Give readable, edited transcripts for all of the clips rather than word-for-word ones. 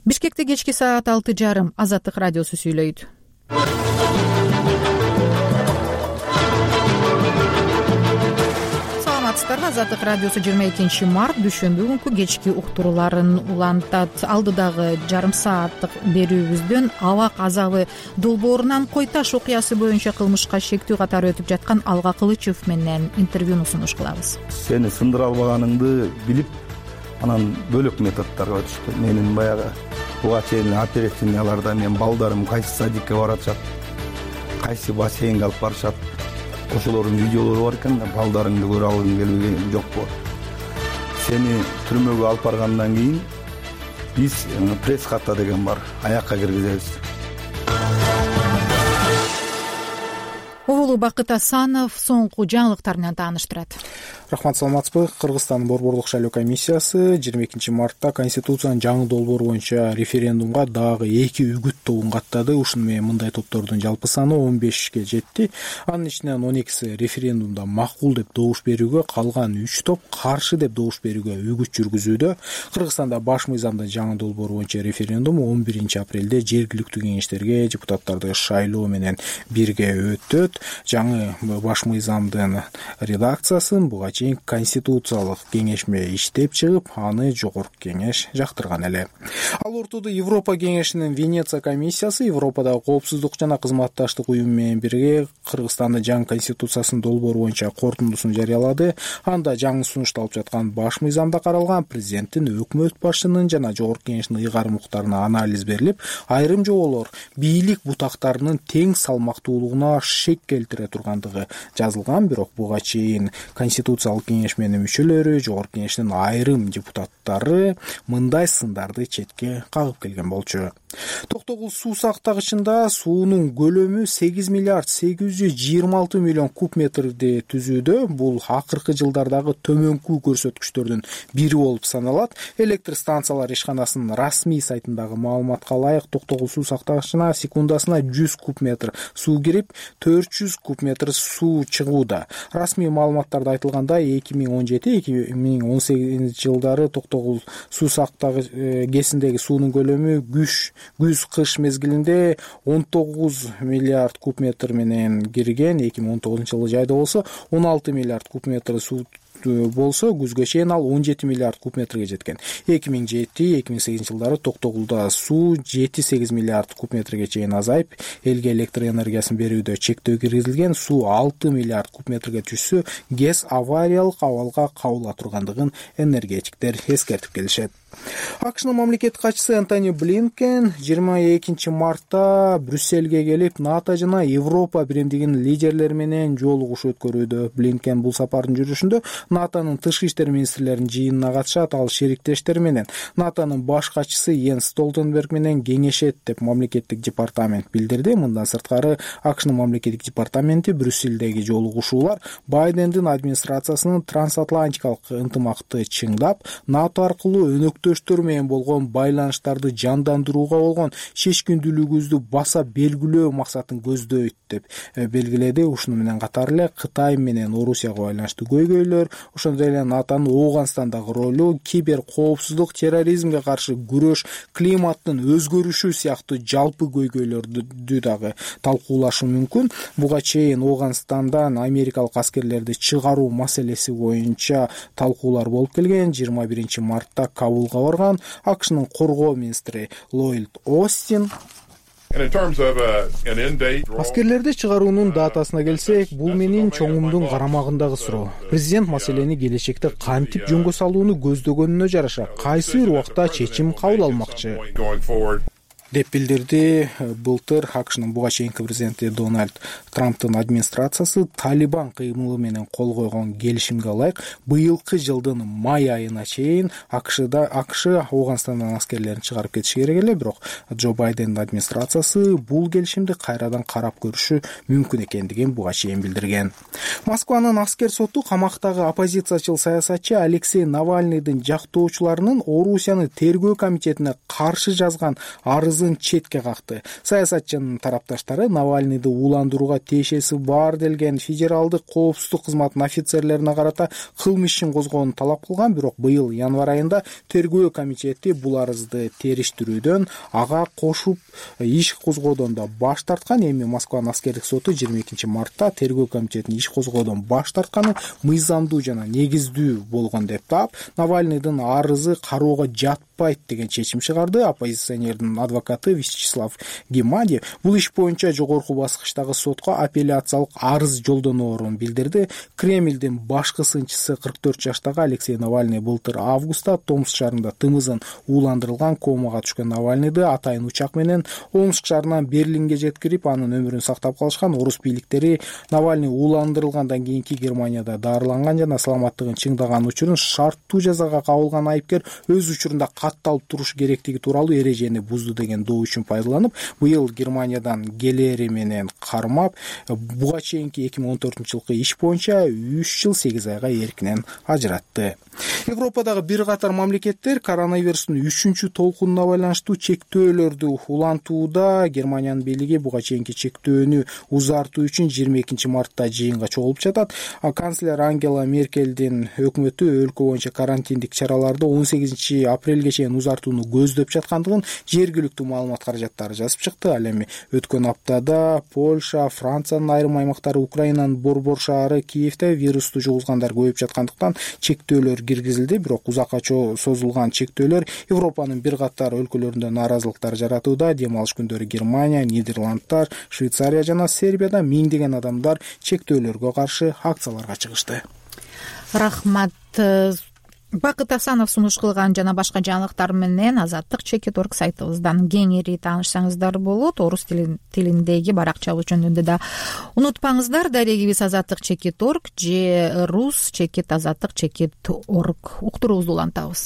Бишкекте кечки саат 6:30 Азаттык радиосу сүйлөйт. Азаттык радиосу 22 март дүйшөмбү күнкү кечки уктурууларын улантат. Алдыдагы жарым сааттык берүүбүздөн Абак Азабы долбоорунан Кой Таш окуясы боюнча кылмышка шектүү катары өтүп жаткан Алга Кылычев менен интервьюну сунуш кылабыз. Сени сындыра албаганыңды билип, анан бөлөк методдорго өтүштү. Менин баягы буга чейин оперативныйларда мен балдарым кайсы садикке баратышат, кайсы бассейнге алып барышат, ошолордун видеолору бар экен. Балдарыңды көрө алгың келбеген жокпу? Сени түрмөгө алып баргандан кийин биз пресс ката деген бар, аякка киргизебиз. Оолу Бакыт Асанов соңку жаңылыктар менен тааныштырат. Рахмат, саламатсызбы? Кыргызстандын Борборлук шайлоо комиссиясы 22 мартта Конституциянын жаңы долбоору боюнча референдумга дагы 2 үгүт тобун каттады. Ушуну менен мындай топтордун жалпы саны 15ке жетти. Анын ичинен 12си референдумда макул деп добуш берүүгө, калган 3 топ каршы деп добуш берүүгө үгүт жүргүзүүдө. Кыргызстанда баш мыйзамдын жаңы долбоору боюнча референдум 11 апрелде жергиликтүү кеңештерге депутаттарды шайлоо менен бирге өтөт. Жаңы баш мыйзамдын редакциясын буга чейин Конституциялык кеңешме иштеп чыгып, аны жогорку кеңеш жактырган эле. Ал ортодо Европа кеңешинин Венеция комиссиясы Европадагы коопсуздук жана кызматташтык уюму менен бирге Кыргызстандын жаңы конституциясынын долбоору боюнча корутундусун жарыялады. Анда жаңы сунушталып жаткан баш мыйзамда каралган президенттин, өкмөт башчынын жана жогорку кеңештин ыйгарым укуктарына анализ берилип, айрым жоболор бийлик бутактарынын тең салмактуулугуна шек келтире тургандыгы жазылган. Бирок буга чейин Конституциялык кеңешменин мүчөлөрү, жогорку кеңештин айрым депутаттары мындай сындарды четке кагып келген болчу. Токтогул суу сактагычында суунун көлөмү 8 миллиард 826 миллион куб метрди түзүүдө. Бул акыркы жылдардагы төмөнкү көрсөткүчтөрдүн бири болуп саналат. Электр станциялар ишканасынын расмий сайтындагы маалыматка ылайык Токтогул суу сактагычына секундасына 100 куб метр суу кирип, 400 куб метр суу чыгууда. Расмий маалыматтарда айтылгандай 2017-2018 жылдары Токтогул суу сактагыч кесиндеги суунун көлөмү күз-кыш мезгилинде 19 миллиард куб метр менен кирген. 2019 жылы жайда болсо 16 миллиард куб метр суу болсо, күзгө чейин ал 17 миллиард куб метрге жеткен. 2007-2008 жылдары Токтогулда суу 7-8 миллиард куб метрге чейин азайып, элге электр энергиясын берүүдө чектөө киргизилген. Суу 6 миллиард куб метрге түшсө, ГЭС авариялык абалга кабыла тургандыгын энергетиктер эскертип келишет. АКШнын мамлекеттик катчысы Антони Блинкен 22 мартта Брюссельге келип, НАТО жана Европа биримдигинин лидерлери менен жолугушуу өткөрүүдө. Блинкен бул сапардын жүрүшүндө НАТОнун тышкы иштер министрлеринин жыйынына катышат. Ал шериктештери менен НАТОнун баш катчысы Йенс Столтенберг менен кеңешет деп мамлекеттик департамент билдирди. Мындан сырткары АКШнын мамлекеттик департаменти Брюссельдеги жолугушуулар Байдендин администрациясынын трансатлантикалык ынтымакты чыңдап, НАТО аркылуу өнөктөштөр менен болгон байланыштарды жандандырууга болгон чечкиндүүлүгүбүздү баса белгилөө максатын көздөйт деп белгиледи. Ушуну менен катар эле Кытай менен Орусияга байланыштуу көйгөйлөр, ошондой эле НАТОнун Ооганстандагы ролу, кибер коопсуздук, терроризмге каршы күрөш, климаттын өзгөрүшү сыяктуу жалпы көйгөйлөрдү дагы талкуулашы мүмкүн. Буга чейин Ооганстандан америкалык аскерлерди чыгаруу маселеси боюнча талкуулар болуп келген. 21 мартта Кабулга барган АКШнын коргоо министри Ллойд Остин аскерлерди чыгаруунун датасына келсек, бул менин чоңумдун карамагындагы суроо. Президент маселени келечекте кантип жөнгө салууну көздөгөнүнө жараша кайсы бир убакта чечим кабыл алмакчы деп билдирди. Былтыр АКШнын буга чейинки президенти Дональд Трамптын администрациясы Талибан кыймылы менен кол койгон келишимге ылайык быйылкы жылдын май айына чейин АКШ Ооганстандан аскерлерин чыгарып кетиш керек эле. Бирок Джо Байдендин администрациясы бул келишимди кайрадан карап көрүшү мүмкүн экендигин буга чейин билдирген. Москванын аскер соту камактагы оппозициячыл саясатчы Алексей Навальныйдын жактоочуларынын Орусияны тергөө комитетине каршы жазган арызы арызын четке какты. Саясатчынын тарапташтары Навальныйды ууландырууга тиешеси бар делген федералдык коопсуздук кызматынын офицерлерине карата кылмыш ишин козгоону талап кылган, бирок быйыл январь айында тергөө комитети бул арызды териштирүүдөн, ага кошуп иш козгоодон да баш тарткан. Эми Москванын аскердик соту 22 мартта тергөө комитетинин иш козгоодон баш тартканы мыйзамдуу жана негиздүү болгон деп таап, Навальныйдын арызы кароого жатпайт деген чечим чыгарды. Оппозиционердин адвокаты Вячеслав Гемадьев бул иш боюнча жогорку баскычтагы сотко апелляциялык арыз жолдоноорун билдирди. Кремлдин башкы сынчысы 44 жаштагы Алексей Навальный былтыр августта Томск шаарында тымызын ууландырылган комага түшкөн Навальныйды атайын учак менен Омск шаарынан Берлинге жеткирип, анын өмүрүн сактап калышкан. Орус бийликтери Навальный ууландырылгандан кийинки Германияда дарыланган жана саламаттыгын чыңдаган учурун шарттуу жазага кабылган айыпкер өз учурунда катталып туруш керектиги тууралуу эрежени бузду деген доо үчүн пайдаланып, быйыл Германиядан келери менен кармап, буга чейинки 2014-жылкы иш боюнча 3 жыл 8 айга эркинен ажыратты. Европадагы бир катар мамлекеттер коронавирустун 3-чү толкунуна байланыштуу чектөөлөрдү улантууда. Германиянын бийлиги буга чейинки чектөөнү узартуу үчүн 22 мартта жыйынга чогулуп жатат. Канцлер Ангела Меркелдин өкмөтү өлкө боюнча карантиндик чараларды 18 апрелге чейин узартууну көздөп жаткандыгын жергиликтүү маалымат каражаттары жазып чыкты. Ал эми өткөн аптада Польша, Франциянын айрым аймактары, Украинанын Борбор шаары, Киевде вирусту жугузгандар көбөйүп жаткандыктан чектөөлөр киргизилди. Бирок узакка созулган чектөөлөр Европанын бир катар өлкөлөрүндө нааразылыктар жаратууда. Дем алыш күндөрү Германия, Нидерландтар, Швейцария жана Сербияда миңдеген адамдар чектөөлөргө каршы акцияларга чыгышты. Рахмат. Бакыт Асанов сунуш кылган жана башка жаңылыктар менен Азаттык.org сайтыбыздан кеңири таанышсаңыздар болот. Орус тилиндеги баракчабыз жөнүндө да унутпаңыздар. Дарегибиз Азаттык.org же rus.azаттык.org уктуруубузду улантабыз.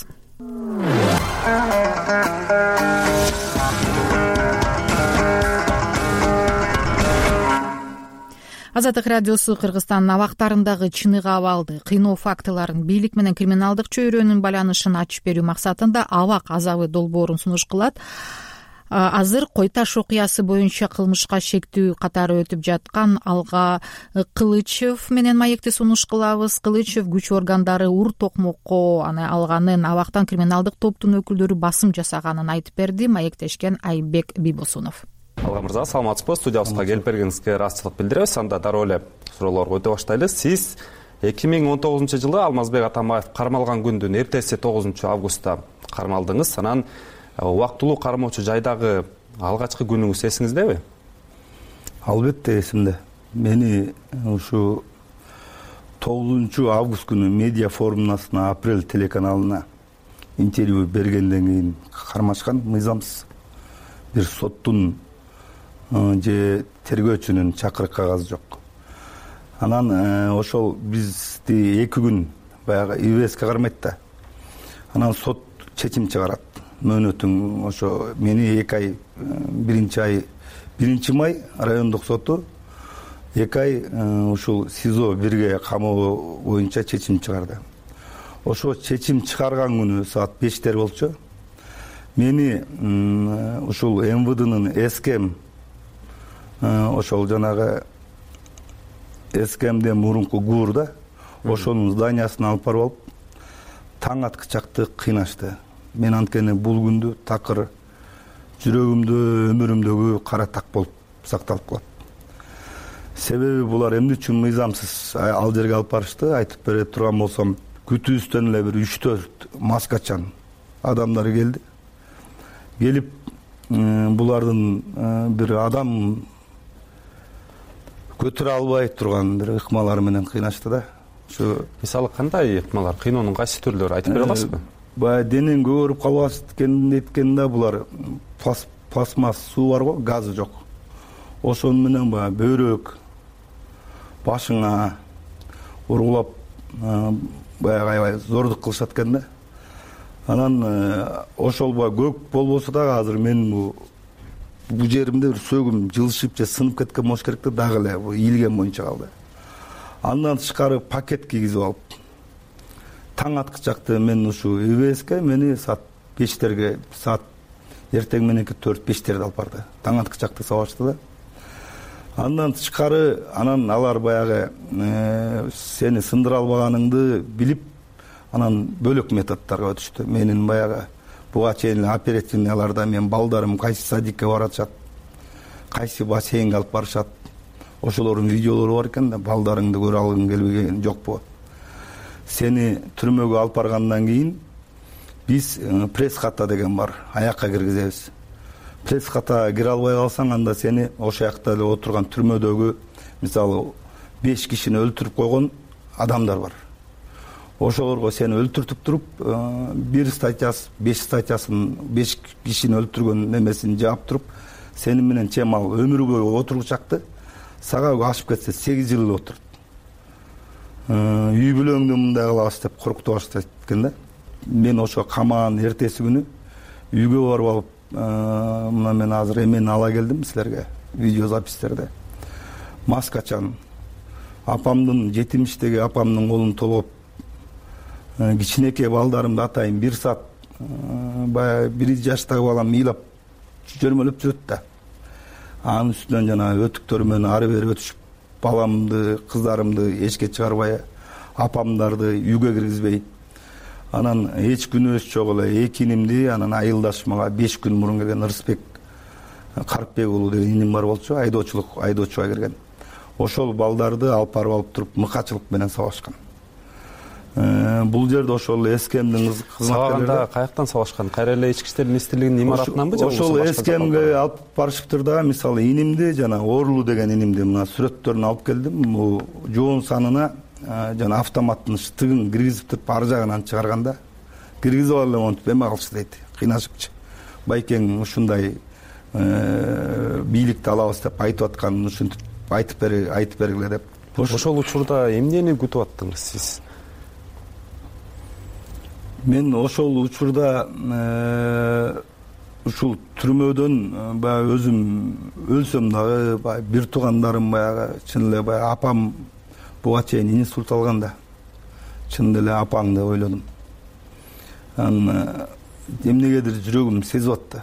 Азаттык радиосу Кыргызстандын абактарындагы чыныгы абалды, кыйноо фактыларын, бийлик менен криминалдык чөйрөнүн байланышын ачып берүү максатында абак азабы долбоорун сунуш кылат. Азыр Кой Таш окуясы боюнча кылмышка шектүү катары өтүп жаткан Алга Кылычев менен маекти сунуш кылабыз. Кылычев күч органдары ур токмокко алганын, абактан криминалдык топтун өкүлдөрү басым жасаганын айтып берди. Маектешкен Айбек Бибосунов. Алга мырза, саламатсызбы? Студиябызга келип бергениңизге ыраазычылык билдиребиз. Анда дароо эле суроолорго өтө баштайлы. Сиз 2019-жылы Алмазбек Атамбаев кармалган күндүн эртеси 9-августта кармалдыңыз. Анан убактылуу кармоочу жайдагы алгачкы күнүңүз эсиңиздеби? Албетте эсимде. Мени ушу 9-август күнү медиа форумунасына Апрель телеканалына интервью бергенден кийин кармашкан мыйзамсыз бир соттун же тергөөчүнүн чакырык кагазы жок. Анан ошол бизди 2 күн баягы ИВСке кармайт да. Анан сот чечим чыгарат. Мөөнөтүң ошо мени 2 ай 1 май райондук соту 2 ай ушул СИЗО 1ге камоо боюнча чечим чыгарды. Ошо чечим чыгарган күнү саат 5 болчу. Мени ушул МВДнын СКМ ошол жанагы СКМден мурунку ГУРда ошонун зданиясына алып барып алып таң аткычакты кыйнашты. Мен анткени бул күндү такыр жүрөгүмдө, өмүрүмдөгү кара так болуп сакталып калат. Себеби булар эмне үчүн мыйзамсыз ал жерге алып барышты? Айтып бере турган болсом, күтүүбүздөн эле бир 3-4 маскачан адамдар келди. Келип булардын бир адам көтөрө албай турган бир ыкмалар менен кыйнашты да. Ошо мисалы кандай ыкмалар, кыйноонун кайсы түрлөрү айтып бере аласызбы? Баягы денең көгөрүп калбасын эткенде булар пластмасс суу бар го, газы жок. Ошон менен баягы бөйрөк башыңа ургулап баягы аябай зордук кылышат экен да. Анан ошол көк болбосо дагы азыр мен бул жеримде бир сөөгүм жылышып же сынып кеткен болуш керек да, дагы эле бул ийилген боюнча калды. Андан тышкары пакет кийгизип алып, таң аткычакты мен ушу ИВСке мени саат 5-терге, саат эртең мененки 4-5-терди алып барды. Таң аткы жакта сабашты да. Андан тышкары анан алар баягы сени сындыра албаганыңды билип, анан бөлөк методдорго өтүштү. Менин баягы буга чейин оперативныйларда мен балдарым кайсы садикке баратышат, кайсы бассейнге алып барышат, ошолордун видеолору бар экен да, балдарыңды көрө алгың келбеген жокпу? Сени түрмөгө алып баргандан кийин биз пресс-хата деген бар, аякка киргизебиз. Пресс-хата кире албай калсаң, анда сени ошо жакта эле отурган түрмөдөгү, мисалы 5 кишини өлтүрүп койгон адамдар бар. Ошолорго сени өлтүртүп туруп, 5 кишини өлтүргөн немесин жаап туруп, сени менен чем ал өмүргө отургучакты. Сага ашып кетсе 8 жыл отурат. Үй бүлөңдү мындай кылабыз деп коркутуп баштайт экен да. Мен ошо камаан эртеси күнү үйгө барып алып, мына мен азыр эмени ала келдим силерге, видеозапистерде. Маскачан апамдын 70-теги апамдын колун толгоп, кичинекей балдарымды атайын 1 саат баягы 1 жаштагы балам ыйлап жөрмөлөп жүрөт да. Анын үстүнөн жана өтүктөр менен ары бери өтүшүп, баламды, кыздарымды эчке чыгарбай, апамдарды үйгө киргизбей. Анан эч күнөөс жок эле 2 инимди, анан айылдаш мага 5 күн мурун келген Ырысбек Карпбек уулу деген иним бар болчу, айдоочуга кирген. Ошол балдарды алып барып алып туруп мыкачылык менен сабашкан. Бул жерде ошол СКМдин кызматкерлери каяктан сабашкан? Кайра эле ички иштер министрлигинин имаратынанбы же ошол СКМге алып барышыптыр да. Мисалы инимди жана Орлу деген инимди мына сүрөттөрүн алып келдим. Бул жоон санына жана автоматтын штыгын киргизип туруп ар жагынан чыгарганда, киргизип алып монтип эме кылчу дейт, кыйнашыпчы. Байкең ушундай бийликти алабыз деп айтып атканын ушинтип айтып бергиле деп. Ошол учурда эмнени күтүп аттыңыз сиз? Мен ошол учурда ушул түрмөдөн баягы өзүм өлсөм дагы бир туугандарым баягы чын эле баягы апам буга чейин инсульт алган да. Чын эле апаң деп ойлодум. Анан эмнегедир жүрөгүм сезип атты.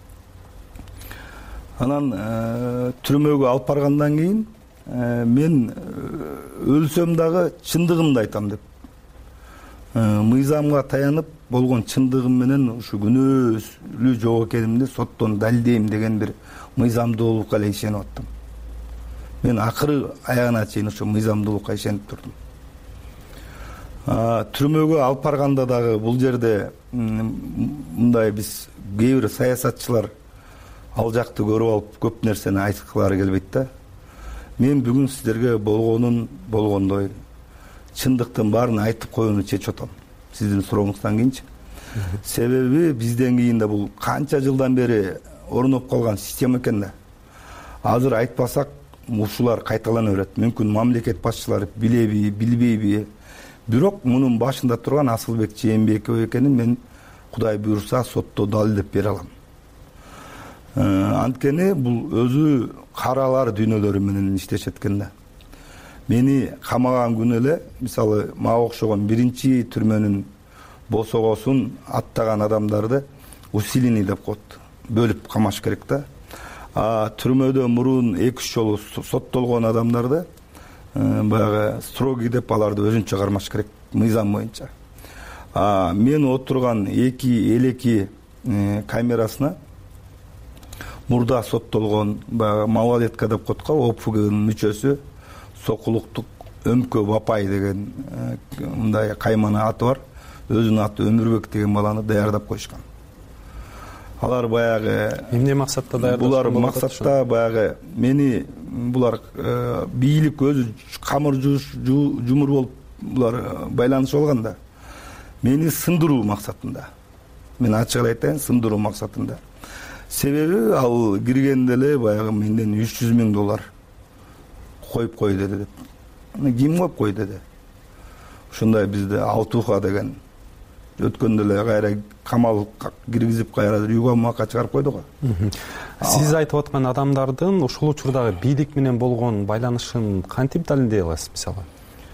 Анан түрмөгө алып баргандан кийин мен өлсөм дагы чындыгымды айтам деп мыйзамга таянып болгон чындыгым менен ушу күнөөсү жок экенимди соттон далилдейм деген бир мыйзамдуулукка эле ишенип аттым. Мен акыры аягына чейин ушу мыйзамдуулукка ишенип турдум. Түрмөгө алып барганда дагы бул жерде мындай биз кээ бир саясатчылар ал жакты көрүп алып көп нерсени айткылары келбейт да. Мен бүгүн сиздерге болгондой чындыктын баарын айтып коюуну чечип атам. Сиздин сурооңуздан кийинчи. Себеби бизден кийин да бул канча жылдан бери орноп калган система экен да. Азыр айтпасак ушулар кайталана берет. Мүмкүн мамлекет башчылары билеби, билбейби. Бирок мунун башында турган Асылбек Жээнбеков экенин мен Кудай буйрса сотто далилдеп бере алам. Анткени бул өзү каралар дүйнөлөрү менен иштешет экен да. Мени камаган күнү эле, мисалы, мага окшогон биринчи түрмөнүн босогосун аттаган адамдарды усиление деп коет. Бөлүп камаш керек да. Түрмөдө мурун 2-3 жолу соттолгон адамдарды баягы строгий деп аларды өзүнчө кармаш керек мыйзам боюнча. Мен отурган 2 элеки камерасына мурда соттолгон баягы малолетка деп коет го, ОПГнын мүчөсү Сокулуктук Өмкө Бапай деген мындай каймана аты бар. Өзүнүн аты Өмүрбек деген баланы даярдап коюшкан. Алар баягы эмне максатта даярдашкан? Булар максатта баягы мени булар бийлик өзү камыр жумур болуп булар байланышып алган да. Мени сындыруу максатында. Мен ачык айтайын, сындыруу максатында. Себеби ал киргенде эле баягы менден $300,000 коюп кой деди деп. Ким коюп кой деди. Ушундай бизде Алтуха деген өткөндө эле кайра камал киргизип кайра үйгө чыгарып койду го. Сиз айтып аткан адамдардын ушул учурдагы бийлик менен болгон байланышын кантип далилдей аласыз мисалы?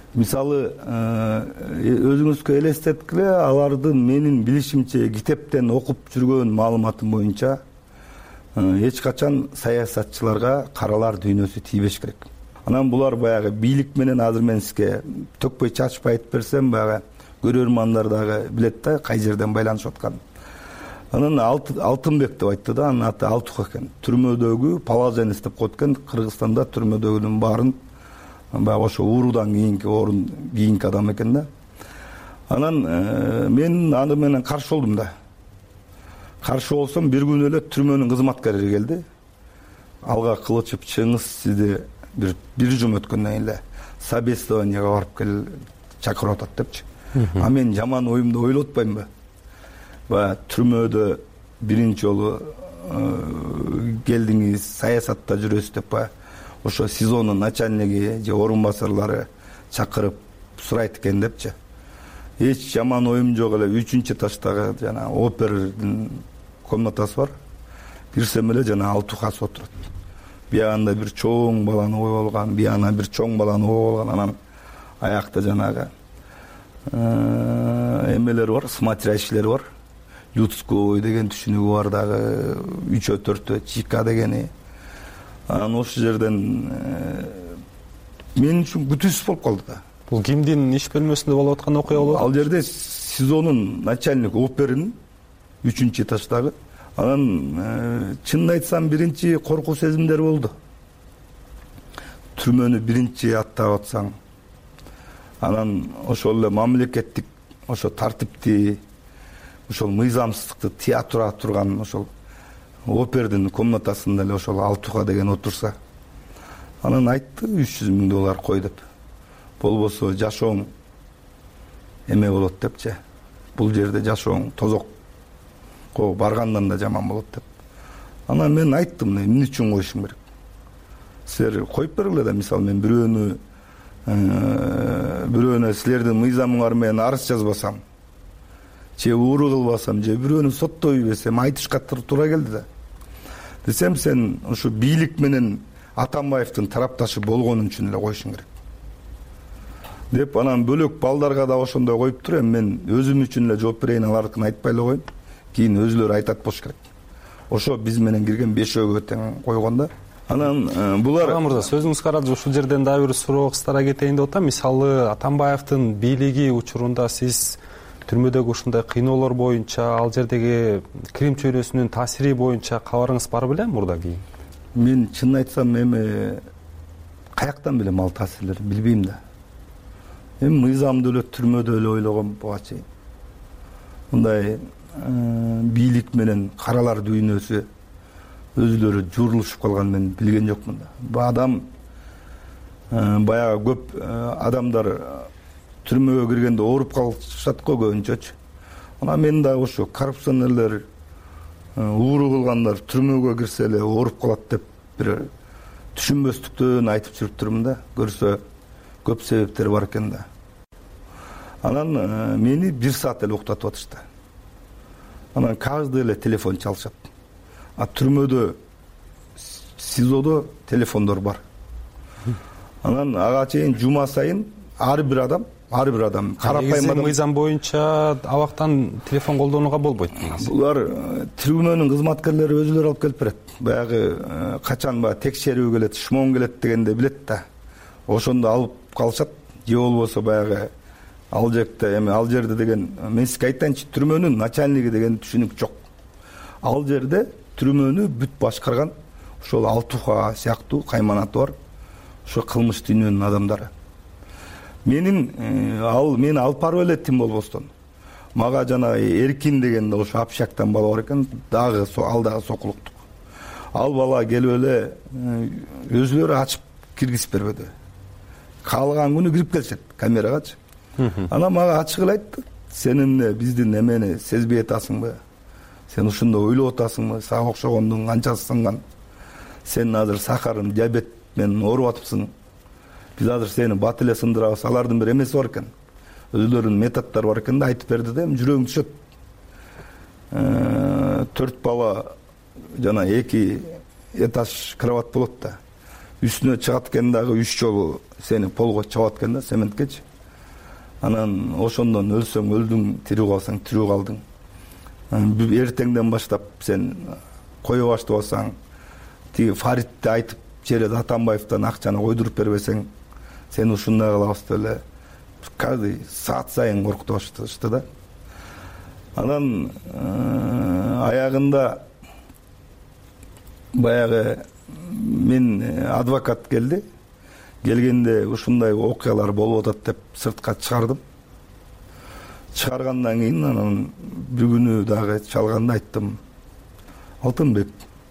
мисалы өзүңүзгө элестеткиле, алардын менин билишимче китептен окуп жүргөн маалыматым боюнча эч качан саясатчыларга каралар дүйнөсү тийбеш керек. Анан булар баягы бийлик менен азыр мен сизге төкпөй чачпай айтып берсем, баягы көрөрмандар дагы билет да кай жерден байланышып атканын. Анан Алтынбек деп айтты да, анын аты Алтуха экен. Түрмөдөгү положенец деп коет экен. Кыргызстанда түрмөдөгүнүн баарын баягы ошо уруудан кийинки адам экен да. Анан мен аны менен каршы болдум да. Каршы болсом, бир күн эле түрмөнүн кызматкери келди. Алга кылычып, чыңыз сизди бир жум өткөндөн кийин эле собеседованиега барып кел, чакырып атат депчи. А мен жаман оюмду ойлоп атпаймынбы? Баягы түрмөдө биринчи жолу келдиңиз, саясатта жүрөсүз деп баягы ошо СИЗОнун начальниги же орун басарлары чакырып сурайт экен депчи. Эч жаман оюм жок эле. 3-этаждагы жана опердин комнатасы бар. Кирсем эле жана Алтухасы отурат. Биягында бир чоң баланы коюп алган, биягына бир чоң баланы коюп алган. Анан аякта жанагы эмелер бар, смотрящийлер бар. Людской деген түшүнүгү бар дагы, 3-4 Чика дегени. Анан ошол жерден мен үчүн күтүүсүз болуп калды да. Бул кимдин иш бөлмөсүндө болуп аткан окуя болот? Ал жерде СИЗОнун начальниги оперин 3-этаждагы. Анан чынын айтсам биринчи коркуу сезимдер болду. Түрмөнү биринчи аттап атсаң, анан ошол эле мамлекеттик ошо тартипти, ошол мыйзамсыздыкты тыя тура турган ошол опердин комнатасында эле ошол Алтуха деген отурса, анан айтты $300,000 кой деп. Болбосо жашооң эме болот депчи. Бул жерде жашооң тозокко баргандан да жаман болот деп. Анан мен айттым, эмне үчүн коюшум керек? Силер коюп бергиле да, мисалы мен бирөөнө силердин мыйзамыңар менен арыз жазбасам, же ууру кылбасам, же бирөөнү соттой берсем, айтышка туура келди да. Десем, сен ушу бийлик менен Атамбаевдин тарапташы болгонун үчүн эле коюшуң керек деп. Анан бөлөк балдарга да ошондой коюп тур. Мен өзүм үчүн эле жооп берейин, алардыкын айтпай эле коеюн. Кийин өзүлөрү айтат болуш керек. Ошо биз менен кирген бешөөгө тең койгондо. Анан булар мырза, сөзүңүз карады, ушул жерден дагы бир суроо кыстара кетейин деп атам. Мисалы Атамбаевдин бийлиги учурунда сиз түрмөдөгү ушундай кыйноолор боюнча, ал жердеги Крим чөйрөсүнүн таасири боюнча кабарыңыз бар беле мурда кийин? Мен чынын айтсам, эми каяктан билем ал таасирлерди, билбейм да. Эми мыйзамды эле түрмөдө эле ойлогом буга чейин. Мындай бийлик менен каралар дүйнөсү өзүлөрү журулушуп калган мен билген жокмун да. Бу адам баягы көп адамдар түрмөгө киргенде ооруп калышат го көбүнчөчү. Анан мен да ошо коррупционерлер, ууру кылгандар түрмөгө кирсе эле ооруп калат деп бир түшүнбөстүктөн айтып жүрүп турмун да. Көрсө көп себептери бар экен да. Анан мени 1 саат эле уктатып атышты. Анан каждый эле телефон чалышат. А түрмөдө, СИЗОдо телефондор бар. Анан ага чейин жума сайын ар бир адам карапайым адам. Мыйзам боюнча абактан телефон колдонууга болбойт. Булар түрмөнүн кызматкерлери өзүлөрү алып келип берет. Баягы качан текшерүү келет, шмон келет дегенде билет да. Ошондо алып калышат. Же болбосо баягы ал жерде деген, мен сизге айтайынчы, түрмөнүн начальниги деген түшүнүк жок. Ал жерде түрмөнү бүт башкарган ошол Алтуха сыяктуу кайманаты бар, ошо кылмыш дүйнөнүн адамдары. Мени алып барып элеттим болбостон. Мага жана Эркин деген ошо Общактан бала бар экен, ал дагы сокулуктук. Ал бала келип эле өзүлөрү ачып киргизип бербеди. Каалаган күнү кирип келишет камерагачы. Анан мага ачык эле айтты: сен эмне биздин эмени сезбей атасыңбы? Сен ушундай ойлоп атасыңбы? Сага окшогондун канчасы сынган? Сен азыр сахарын, диабет менен ооруп атыпсың. Биз азыр сени бат эле сындырабыз. Алардын бир эмеси бар экен. Өзүлөрүнүн методдору бар экен да, айтып берди да, жүрөгүм түшөт. 4 бала жана 2 этаж кровать болот да. үстүнө чыгат экен дагы 3 жолу сени полго чабат экен да, цементкечи. Анан ошондон өлсөң өлдүң, тирүү калсаң тирүү калдың. Эртеңден баштап сен кое баштабасаң, тиги Фаридти айтып Жерет Атамбаевден акчаны койдуруп бербесең, сен ушундай кылабыз деп эле каждый саат сайын коркута башташты да. Анан аягында баягы мен адвокат келди. Келгенде ушундай окуялар болуп атат деп сыртка чыгардым. Чыгаргандан кийин анан бир күнү дагы чалганда айттым: Алтынбек,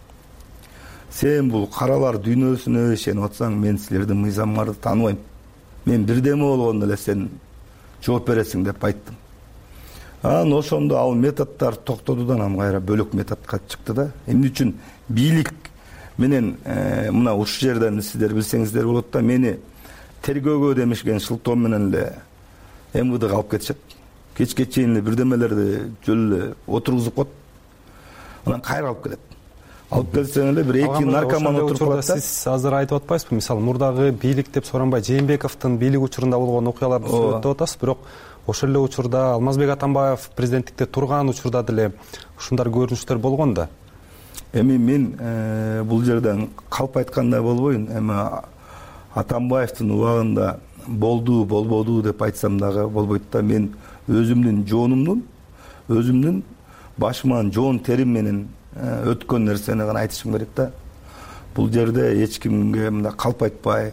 сен бул каралар дүйнөсүнө ишенип атсаң, мен силердин мыйзамыңарды тааныбайм. Мен бирдеме болгондо эле сен жооп бересиң деп айттым. Анан ошондо ал методдор токтодудан анан кайра бөлөк методко чыкты да. Эмне үчүн бийлик менен мына ушул жерден сиздер билсеңиздер болот да, мени тергөөгө демешкен шылтоо менен эле МВДга алып кетишет. Кечке чейин эле бирдемелерди жөн эле отургузуп коет. Анан кайра алып келет. Алып келсең эле бир эки наркоман отуруп калат да. Сиз азыр айтып атпайсызбы? Мисалы, мурдагы бийлик деп Сооронбай Жээнбековдун бийлик учурунда болгон окуяларды сүрөттөп атасыз, бирок ошол эле учурда Алмазбек Атамбаев президенттикте турган учурда деле ушундай көрүнүштөр болгон да. Эми мен бул жерден калп айткандай болбойм. Эми Атамбаевдин убагында болду, болбоду деп айтсам дагы болбойт да. Мен өзүмдүн жоонумдун, өзүмдүн башыман жоон терим менен өткөн нерсени гана айтышым керек да. Бул жерде эч кимге мындай калп айтпай,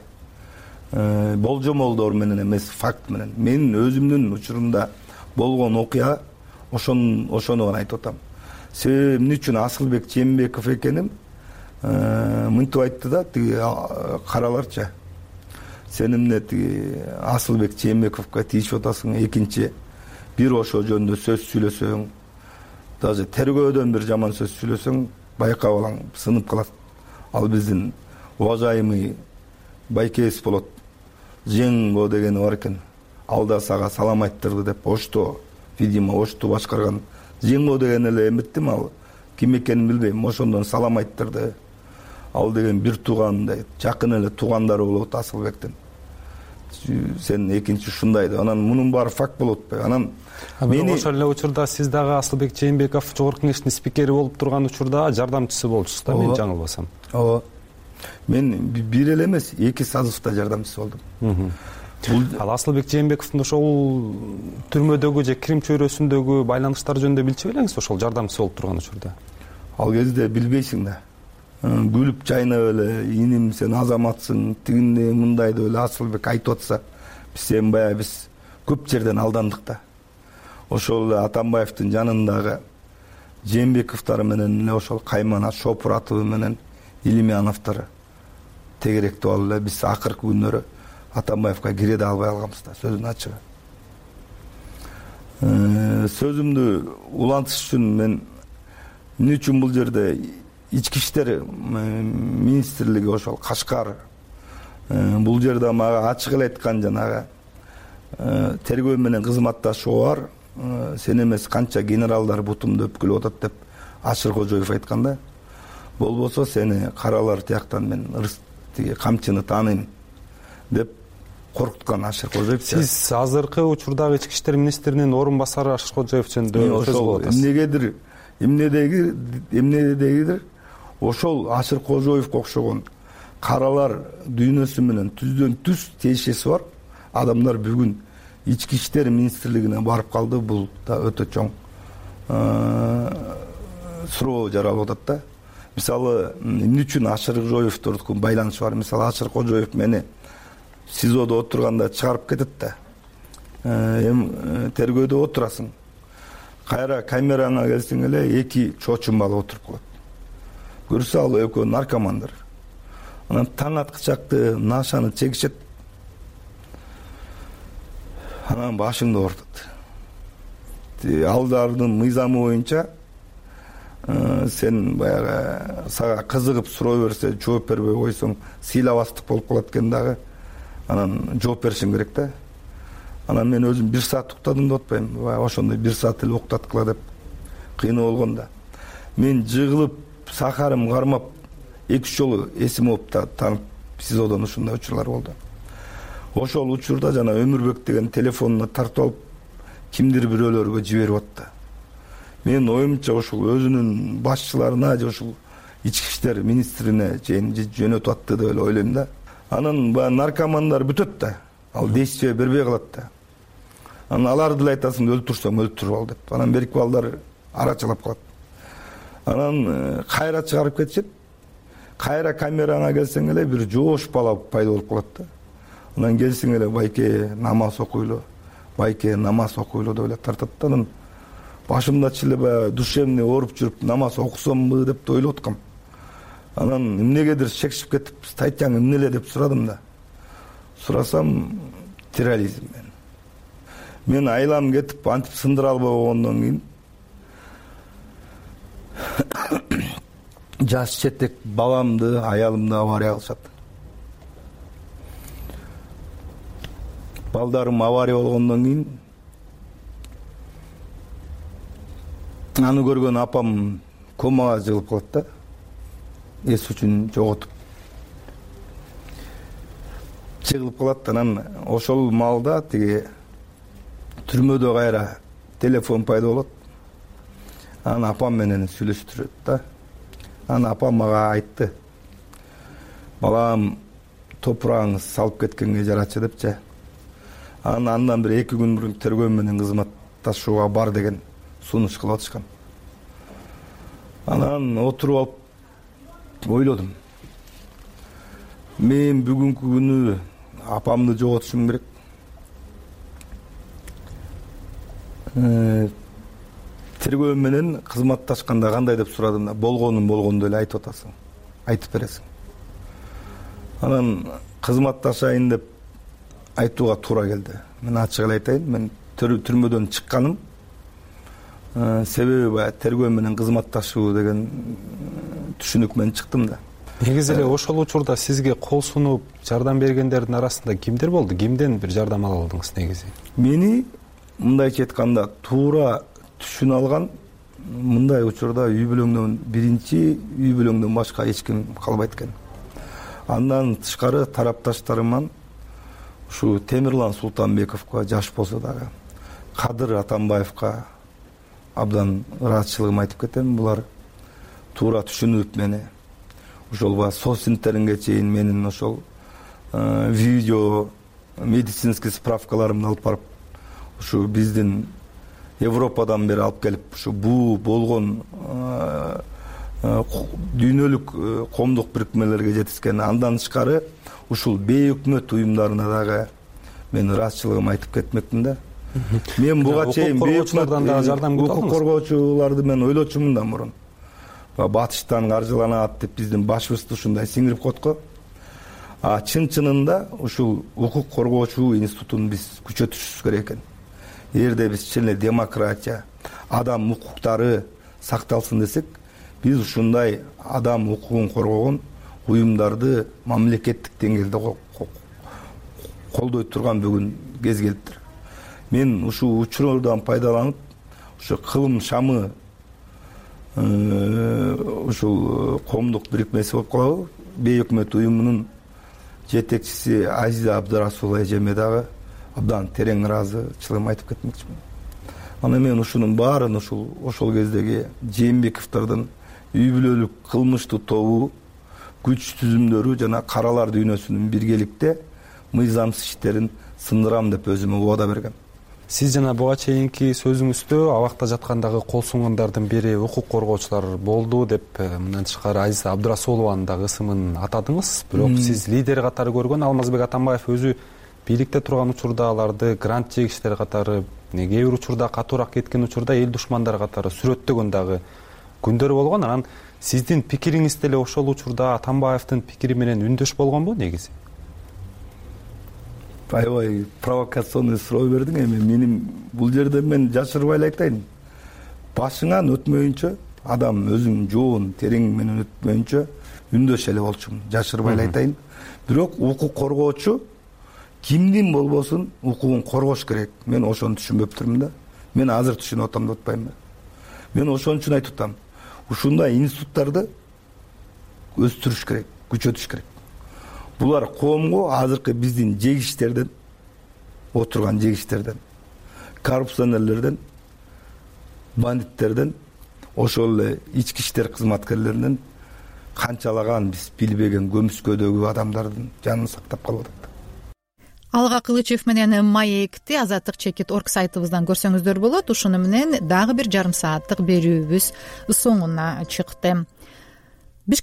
болжомолдор менен эмес, факт менен. Мен өзүмдүн учурумда болгон окуя ошону гана айтып атам. Себеби эмне үчүн Асылбек Жээнбеков экеним мынтип айтты да, тиги караларчы. Сен эмне тиги Асылбек Жээнбековго тийишип атасың, экинчи бир ошо жөнүндө сөз сүйлөсөң, даже тергөөдөн бир жаман сөз сүйлөсөң, байкап алаң, сынып калат. Ал биздин уважаемый Байкес болот. Жеңго дегени бар экен. Ал да сага салам айттырды деп, ошто, видимо, ошто башкарган Жеңго деген эле эмиттим, ал ким экенин билбейм, ошондон салам айттырды. Ал деген бир туугандай, жакын эле туугандары болот Асылбектин. Сен экинчи ушундай деп. Анан мунун баары факт болот атпайбы? Анан мени ошол эле учурда сиз дагы Асылбек Жээнбеков жогорку кеңештин спикери болуп турган учурда жардамчысы болчусуз да, мен жаңылбасам. Ооба. Мен бир эле эмес, эки сазывда жардамчысы болдум. Ал Асылбек Жээнбековдун ошол түрмөдөгү же Крим чөйрөсүндөгү байланыштары жөнүндө билчү белеңиз, ошол жардамчысы болуп турган учурда? Ал кезде билбейсиң да. Күлүп жайнап эле, иним сен азаматсың, тигинде мындай деп эле Асылбек айтып атса, биз көп жерден алдандык да. Ошол эле Атамбаевдин жанындагы Жээнбековдор менен эле ошол Каймана Шопуратову менен Илимяновдор тегеректеп алып эле биз акыркы күннөрү Атамбаевга кире да албай алганбыз да, сөзүн ачыгы. Сөзүмдү улантыш үчүн мен эмне үчүн бул жерде ички иштер министрлиги ошол Кашкар бул жерде мага ачык эле айткан, жанагы тергөө менен кызматташуу бар, сен эмес канча генералдар бутумду өпкүлөп атат деп Ашыр Кожоев айткан да. Болбосо сени каралар тияктан мен тиги камчыны тааныйм деп коркуткан Ашыр Кожоев. Сиз азыркы учурдагы ички иштер министринин орун басары Ашыр Кожоев жөнүндө сөз кылып атасыз. Эмнедегидир ошол Ашыр Кожоевго окшогон каралар дүйнөсү менен түздөн түз тиешеси бар адамдар бүгүн ички иштер министрлигине барып калды. Бул да өтө чоң суроо жаралып атат да. Мисалы, эмне үчүн Ашыр Кожоевдордун байланышы бар? Мисалы, Ашыр Кожоев мени СИЗОдо отурганда чыгарып кетет да. Тергөөдө отурасың. Кайра камераңа келсең эле эки чоочун бала отуруп калат. Көрсө ал экөө наркомандар. Анан таң аткычакты нашаны чегишет. Анан башыңды оорутат. Алдардын мыйзамы боюнча сен баягы сага кызыгып суроо берсе жооп бербей койсоң сыйлабастык болуп калат экен дагы. Анан жооп беришиң керек да. Анан мен өзүм 1 саат уктадым деп атпайм. Ошондой 1 саат эле уктаткыла деп кыйноо болгонда. Мен жыгылып, сахарым кармап, 2 жолу эсим алып СИЗОдон ушундай учурлар болду. Ошол учурда жана Өмүрбек деген телефонуна тартып алып кимдир бирөөлөргө жиберип атты. Менин оюмча ушул өзүнүн башчыларына же ушул ички иштер министрине чейин жөнөтүп атты деп эле ойлойм да. Анан баягы наркомандар бүтөт да, ал действие бербей калат да. Анан аларды деле айтасың, өлтүрсөң өлтүрүп ал деп. Анан берки балдар арачылап калат. Анан кайра чыгарып кетишет. Кайра камераңа келсең эле бир жоош бала пайда болуп калат да. Анан келсең эле байке намаз окуйлу, байке намаз окуйлу деп эле тартат да. Анан башымдачы эле баягы душевный ооруп жүрүп намаз окусамбы деп ойлоп аткам. Анан эмнегедир шекшип кетип, статьяң эмне эле деп сурадым да. Сурасам терроризм. Мен айлам кетип антип сындыра албай болгондон кийин жаш четек баламды, аялымды авария кылышат. Балдарым авария болгондон кийин аны көргөн апам комага жыгылып калат да. Эс үчүн жоготуп чыгылып калат. Анан ошол маалда тиги түрмөдө кайра телефон пайда болот. Анан апам менен сүйлөштүрөт да. Анан апам мага айтты: балам, топурагыңыз салып кеткенге жарачы депчи. Андан бир 2 күн мурун тергөө менен кызматташууга бар деген сунуш кылып атышкан. Анан отуруп алып ойлодум. Мен бүгүнкү күнү апамды жоготушум керек. Тергөө менен кызматташканда кандай деп сурадым да. Болгонун болгондой эле айтып атасың. Айтып бересиң. Анан кызматташайын деп айтууга туура келди. Мен ачык эле айтайын, мен түрмөдөн чыкканым себеби баягы тергөө менен кызматташуу деген түшүнүк менен чыктым да. Негизи эле ошол учурда сизге кол сунуп жардам бергендердин арасында кимдер болду? Кимден бир жардам ала алдыңыз негизи? Мени мындайча айтканда туура түшүнө алган мындай учурда үй бүлөңдөн биринчи үй бүлөңдөн башка эч ким калбайт экен. Андан тышкары тарапташтарыман ушу Темирлан Султанбековго жаш болсо дагы, Кадыр Атамбаевга абдан ыраазычылыгымды айтып кетем. Булар туура түшүнүп мени ошол соц интернетке чейин менин ошол видео медицинский справкаларымды алып барып ушу биздин Европадан бери алып келип ушу буу болгон дүйнөлүк коомдук бирикмелерге жетишкен. Андан тышкары ушул бейөкмөт уюмдарына дагы мен ыраазычылыгымды айтып кетмекмин да. Мен буга чейин бейөкмөтлөрдөн дагы жардам күтүп алдыңыз. Укук коргоочуларды мен ойлочумун да мурун. Батыштан каржыланат деп биздин башыбызды ушундай сиңирип койт го. Чын-чынында ушул укук коргоочу институтун биз күчөтүшүбүз керек экен. Эгерде биз чын эле демократия, адам укуктары сакталсын десек, биз ушундай адам укугун коргогон уюмдарды мамлекеттик деңгээлде колдой турган бүгүн кез келиптир. Мен ушул учурдан пайдаланып, ушу кылым шамы ушул коомдук бирикмеси болуп калабы, бейөкмөт уюмунун жетекчиси Азиза Абдырасулова эжеме дагы абдан терең ыраазычылыгымды айтып кетмекчимин. Ана мен ушунун баарын ошол кездеги Жээнбековдордун үй бүлөлүк кылмыштуу тобу, күч түзүмдөрү жана каралар дүйнөсүнүн биргеликте мыйзамсыз иштерин сындырам деп өзүмө убада бергем. Сиз жана буга чейинки сөзүңүздө абакта жаткандагы кол сунгандардын бири укук коргоочулар болду деп, мындан тышкары Азиза Абдырасулованын дагы ысымын атадыңыз. Бирок сиз лидер катары көргөн Алмазбек Атамбаев өзү бийликте турган учурда аларды грант жегиштер катары, кээ бир учурда катуураак кеткен учурда эл душмандары катары сүрөттөгөн дагы күндөр болгон. Анан сиздин пикириңиз деле ошол учурда Атамбаевдин пикири менен үндөш болгонбу негизи? Аябай провокационный суроо бердиң эми. Менин бул жерде мен жашырбай эле айтайын. Башыңан өтмөйүнчө, адам өзүнүн жоон терең менен өтмөйүнчө үндөш эле болчумун. Жашырбай эле айтайын. Бирок укук коргоочу кимдин болбосун укугун коргош керек. Мен ошону түшүнбөптүрмүн да. Мен азыр түшүнүп атам деп атпайм да. Мен ошон үчүн айтып атам. Ушундай институттарды өстүрүш керек, күчөтүш керек. булар коомго азыркы биздин жегичтерден, отурган жегичтерден, коррупционерлерден, бандиттерден, ошол эле ички иштер кызматкерлеринен канчалаган биз билбеген көмүскөдөгү адамдардын жанын сактап калып атат. Алга Кылычев менен маекти Азаттык чекит орг сайтыбыздан көрсөңүздөр болот. Ушуну менен дагы бир жарым сааттык берүүбүз соңуна чыкты.